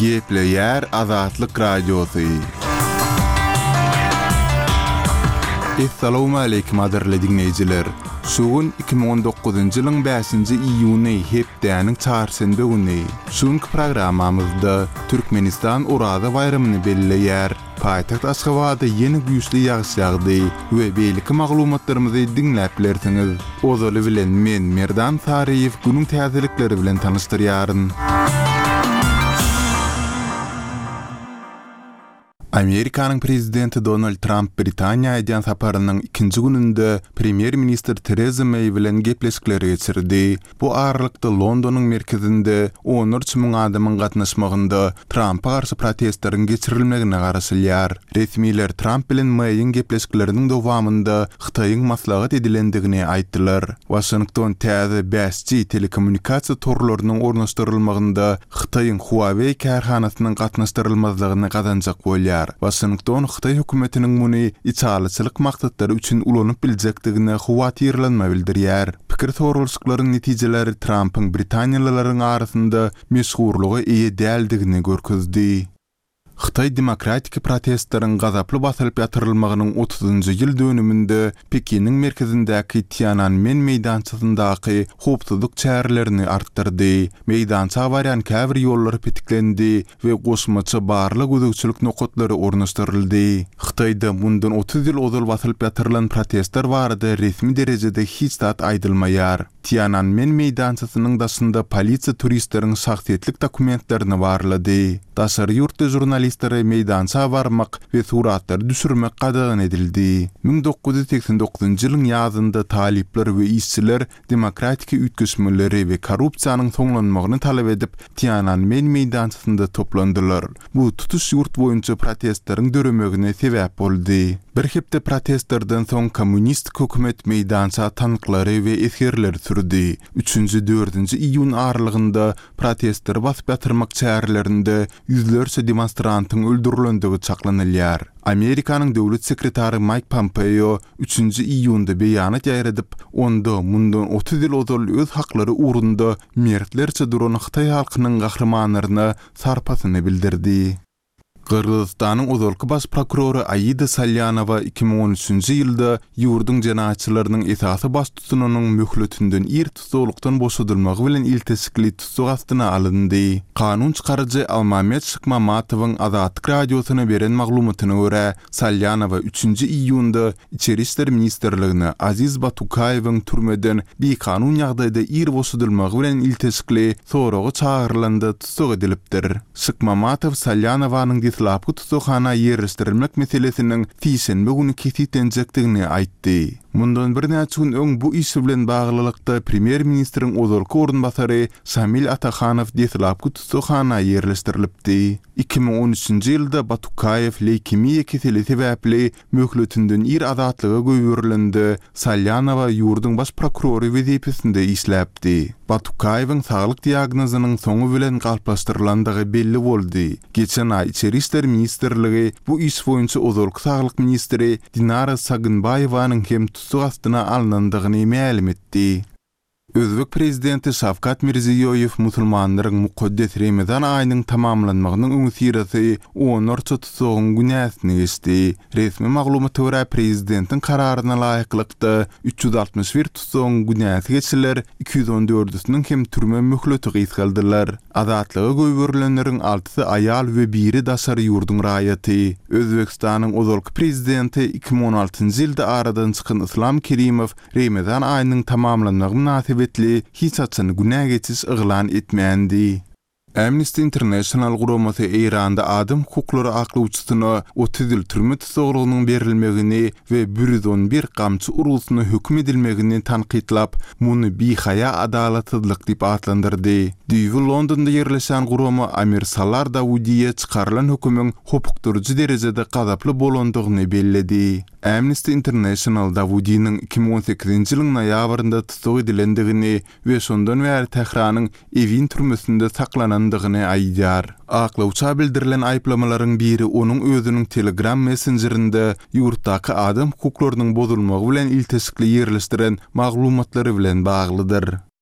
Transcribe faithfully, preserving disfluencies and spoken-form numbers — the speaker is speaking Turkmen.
Gepleyer Azatlyk Radiosu. Assalamu alaykum adirli dinleyijiler. Şugun iki bin on dokuzuncu ýylyň beşinji iýuny hepdäniň çarşembe güni. Şuňky programamyzda Türkmenistan Uraza bayramany belleýär. Paýtaxt Aşgabatda ýeni güýçli ýağış ýagdy we beýleki maglumatlarymyzy dinläp bilersiňiz. Ozaly bilen men Merdan Sariýew günüň täzelikleri bilen tanışdyrýaryn. Amerikanyň prezidenti Donald Trump Britaniýa eden saparynyň ikinji gününde Premier Minister Theresa May bilen gepleşikleri geçirdi. Bu aralykda Londonyň merkezinde on üç miň adamyň gatnaşmagynda Trump'a garşy protestlerin geçirilmegine garaşylýar. Resmiler Trump bilen May'ın gepleşikleriniň dowamynda Xitaýyň maslahat edilendigini aýtdylar. Washington täze beş G telekommunikasiýa torlarynyň ornaşdyrylmagynda Xitaýyň Huawei karhanasynyň gatnaşdyrylmazlygyny gazanjak bolýar. Washington Xitay hökümetiniň muny içalyçylyk maksatlary üçin ulanyp biljekdigine howatyrlanma bildirýär. Pikir sorulşyklaryň netijeleri Trump'yň Britaniýalylaryň arasynda meşhurlygy eýe däldigini görkezdi. Xitay demokratik protestlerin gazaply basylyp ýatyrylmagynyň otuzunjy ýyl dönüminde Pekiniň merkezindäki Tiananmen meýdançasyndaky howpsuzlyk çärelerini artdyrdy. Meýdança barýan käbir ýollary petiklendi we goşmaça barlyk gözegçilik nokatlary ornaşdyryldy. Xitayda bundan otuz ýyl ozal basylyp ýatyrylan protestler barada resmi derejede hiç zat aýdylmaýar. Tiananmen meýdançasynyň daşynda polisiýa turistleriň şahsiýetlik dokumentlerini barlady. Daşary ýurtda jurnalistleri meýdança barmak we suratlar düşürmek gadagyn edildi. bin dokuz yüz seksen dokuzunjy ýylyň ýazynda talipler we işçiler demokratik üýtgeşmeleri we korrupsiýanyň soňlanmagyny talap edip Tiananmen meýdançasynda toplandylar. Bu tutuş ýurt boýunça protestleriň döremegine sebäp boldy. Bir hepde protestlerden soň kommunist hökümet meýdança tanklary we eskerler sürdi. üçünjü dördünjü iýun aralygynda protestler basyp ýatyrmak çärelerinde yüzlerce demonstrantyň öldürilendigi çaklanylýar. Amerikanyň döwlet sekretary Mike Pompeo üçünjü iýunda beýanat ýaýradyp, onda mundan otuz ýyl ozal öz haklary ugrunda mertlerçe duran Xitay halkynyň gahrymanyna sarpasyny bildirdi. Kırgızstanyň ozalky baş prokurory Aida Salyanowa iki bin on üçünjy ýylda ýurduň janahatçylarynyň esasy baş tutunynyň möhletünden ir tutulukdan boşadylmagy bilen iltesikli tutuk astyna alyndy. Kanun çykarjy Almamet Şykmamatowyň Azatlyk Radiosyna beren maglumatyna görä, Salyanowa üçünjü iýunda İçeri işler ministerligine Aziz Batukayewiň türmeden bir kanun ýagdaýda ir boşadylmagy bilen iltesikli soragy çağırylanda tutuk edilipdir. Şykmamatow Salyanowyň Islapky tutukhana ýerleşdirilmek meselesiniň fiýsenbe güni kesitlenjekdigini aýtdy. Mundan bir näçe gün öň bu iş bilen baglylykda Premier Ministriň ozalky orunbasary Şamil Atakhanov Islapky tutukhana ýerleşdirilipdi. iki bin on üçünjy ýylda Batukayew leýkemiýa keseli sebäpli möhletünden ir azatlyga göýbürilendi. Salyanowa ýurduň baş prokurory wezipesinde işläpdi. Batukayewiň saglyk diagnozynyň soňu bilen galplaşdyrylandygy belli boldy. Geçen ay İçeri işler ministerligi bu iş boýunça ozalky saglyk ministri Dinara Sagynbayewaň hem tutuk astyna alynandygyny ma'lum etdi. Özbek prezidenti Şavkat Mirziýoýew musulmanlaryň mukaddes Ramazan aýynyň tamamlanmagynyň öňsiresi on üç tutugyň günäsini geçdi. Resmi maglumata görä prezidentiň kararyna laýyklykda üç yüz altmış bir tutugyň günäsi geçiler, iki yüz on dördüsiniň hem türme möhleti gysgaldylar. Azatlyga göýbürilenleriň altysy aýal we biri daşary ýurduň raýaty. Özbekistanyň ozalky prezidenti iki bin on altyncy ýylda aradan çykan Islam Kerimow Ramazan aýynyň tamamlanmagy münasibetli hiç açany günä geçiş yglan etmeýändi. Amnesty International guramasy Iranda adam hukuklary aklawçysyna otuz ýyl türme tutugynyň berilmegini we bir yüz on bir gamçy urusyna hökm edilmegini tanqidlap, muny bihaýa adalatsyzlyk diýip atlandyrdy. Düýbi Londonda ýerleşen gurama Amir Salar Dawudiýe çykarylan hökümüň hukukdurjy derejede gazaply bolandygyny belledi. Amnesty International Dawudiýanyň iki bin on sekizinji ýylyň noýabrynda tutuk edilendigini we şondan bäri Tehranyň Evin türmesinde saklanandygyny aýdýar. Aklawça bildirilen aýplamalaryň biri onuň özüniň Telegram messengerinde ýurtdaky adam hukuklarynyň bozulmagy bilen iltesikli ýerleşdiren maglumatlary bilen baglydyr.